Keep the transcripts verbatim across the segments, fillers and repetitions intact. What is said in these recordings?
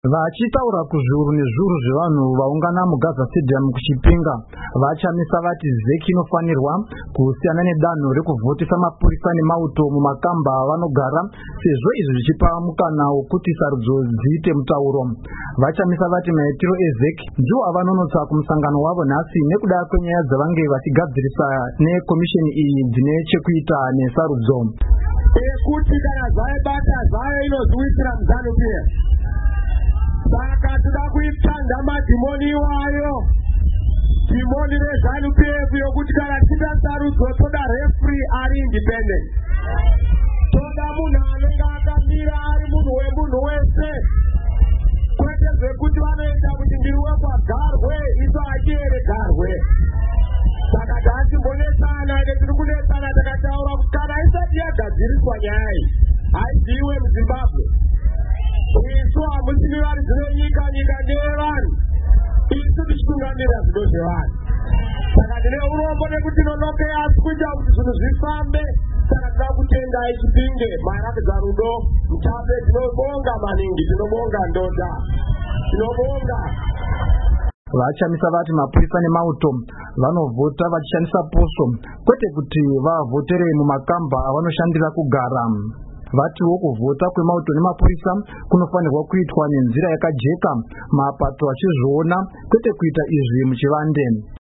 Vachitaura kuzviuru nezviuru zvevanhu vaungana muGaza Stadium kuchipinga vachamisa vati zeki inofanirwa kusiyana nedanho rekuvhotesa mapurisa nemauto mumakamba avanogara sezvo izvi zvichipa mukana wokuti sarudzo dziite mutauro. Vachamisa vati maitiro ezeki ndiwo avanonotsa kumusangano wavo nhasi nekuda kwenyaya dzavange vachigadzirisa nekomisheni iyi dzine chekuita nesarudzo. Ekuti kana zvaibata zvayo inozviitira muzano pia. Saka toda kuitsvanga madhimoni iwayo, dhimoni rezanu P F yokuti kana tichita sarudzo toda referee ari independent, toda munhu anenge akamira ari munhu wemunhu wese, kwete zvekuti vanoita kuti ndiri wekwagarwe iso achiere garwe. Saka tachimbonesana ine tiri kunesana takataura kuti kana isati yagadziriswa nyaya iyi haiziwe muZimbabwe isu hamusini vari dzine nyika nyika ndeyevanhu, isu tichitungamira zvido zvevanhu. Saka ndine urombo nekuti nonoke asi kuita kuti zvinhu zvifambe. Saka tinoda kutendai Chipinge marakidza rudo Mutape. Tinobonga maningi, tinobonga Ndodha, tinobonga. Vachamisa vati mapurisa nemauto vanovhota vachishandisa poso kwete kuti vavhotere mumakamba avanoshandira kugara. Vatiwo kuvhota kwemauto nemapurisa kunofanirwa kuitwa nenzira yakajeka, mapato achizviona kwete kuita izvi muchivande.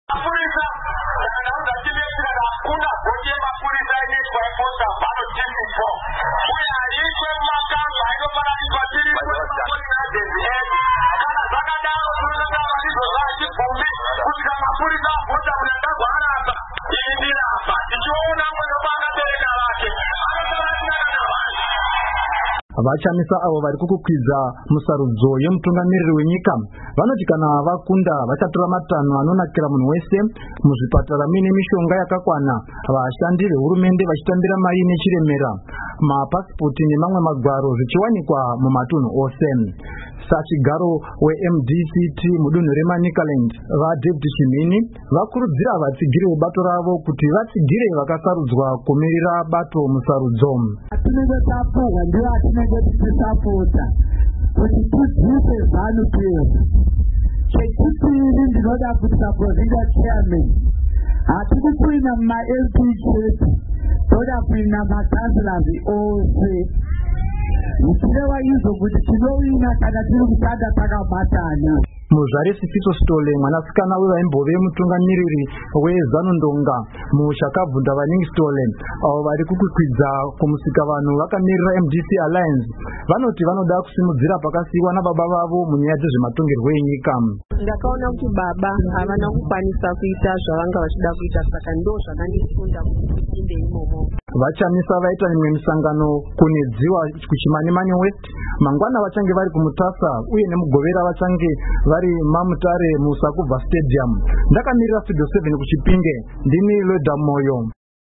Vachamisa avo vari kukukwidza musarudzo yemutungamiriri wenyika vanoti kana vakunda vachatora matanho anonakira munhu wese, muzvipatara muine mishonga yakakwana, vashandi vehurumende vachitambira mai nechiremera, mapasipoti nemamwe magwaro zvichiwanikwa mumatunhu ose. Sachigaro weM D C T mudunhu reManicaland vaDavid Chimini vakurudzira vatsigire bato ravo kuti vatsigire vakasarudzwa kumirira bato musarudzo. Atinenge tapuwa ndiwo atinenge tichisapota kuti tidzipe zanu P F. Chechipiri ndinoda kuti saprovinda chairman hatikukwina muma-L P chete, toda kuina makanzilasi ose. Ndichireva izvo kuti tinowina kana tiri kushanda takabatana. Muzvare Sifiso Stole mwanasikana wevaimbove mutungamiriri weZanu Ndonga muchakabvunda vaningi Stole avo vari kukwikwidzwa kumusika vanhu vakamirira M D C Alliance vanoti vanoda kusimudzira pakasiyiwa nababa vavo munyaya dzezvematongerwo enyika. Ndakaona kuti baba havana kukwanisa kuita zvavanga vachida kuita, saka ndo zvakandifunda kuti tipinde imomo. Vachamisa vaita imwe misangano kunedziwa kuChimanimani West, mangwana vachange vari kuMutasa uye nemugovera vachange vari Mamutare muSakubva Stadium. Ndakamirira Studio seven kuChipinge, ndini Lwedha Moyo.